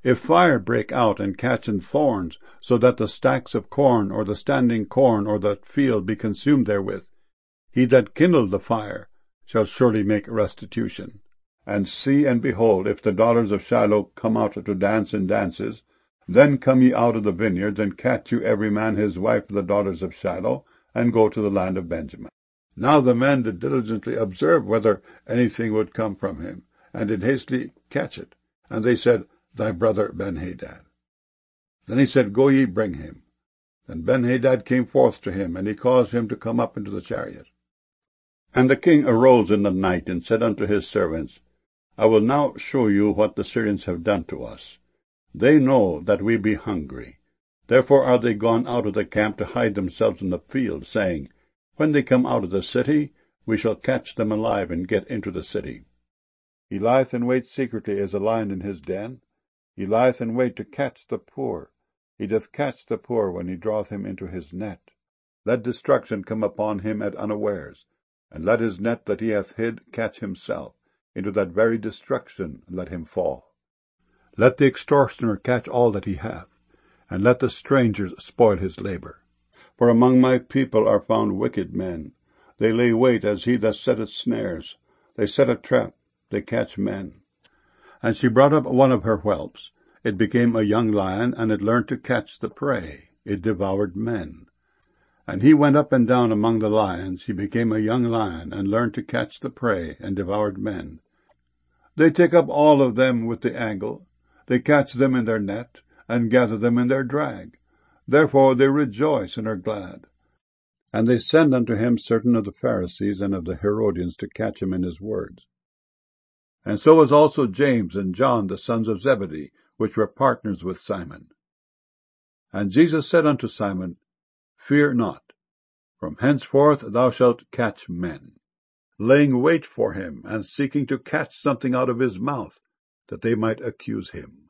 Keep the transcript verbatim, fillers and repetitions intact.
If fire break out and catch in thorns, so that the stacks of corn or the standing corn or the field be consumed therewith, he that kindled the fire shall surely make restitution. And see and behold, if the daughters of Shiloh come out to dance in dances, then come ye out of the vineyards, and catch you every man his wife of the daughters of Shiloh, and go to the land of Benjamin. Now the men did diligently observe whether anything would come from him, and did hastily catch it. And they said, Thy brother Benhadad. Then he said, Go ye, bring him. Then Benhadad came forth to him, and he caused him to come up into the chariot. And the king arose in the night, and said unto his servants, I will now show you what the Syrians have done to us. They know that we be hungry. Therefore are they gone out of the camp to hide themselves in the field, saying, When they come out of the city, we shall catch them alive and get into the city. He lieth in wait secretly as a lion in his den. He lieth in wait to catch the poor. He doth catch the poor when he draweth him into his net. Let destruction come upon him at unawares, and let his net that he hath hid catch himself. Into that very destruction let him fall. Let the extortioner catch all that he hath, and let the strangers spoil his labor. For among my people are found wicked men. They lay wait as he that setteth snares. They set a trap, they catch men. And she brought up one of her whelps. It became a young lion, and it learned to catch the prey. It devoured men. And he went up and down among the lions. He became a young lion, and learned to catch the prey, and devoured men. They take up all of them with the angle. They catch them in their net, and gather them in their drag. Therefore they rejoice and are glad. And they send unto him certain of the Pharisees and of the Herodians to catch him in his words. And so was also James and John, the sons of Zebedee, which were partners with Simon. And Jesus said unto Simon, Fear not, from henceforth thou shalt catch men, laying wait for him, and seeking to catch something out of his mouth, that they might accuse him.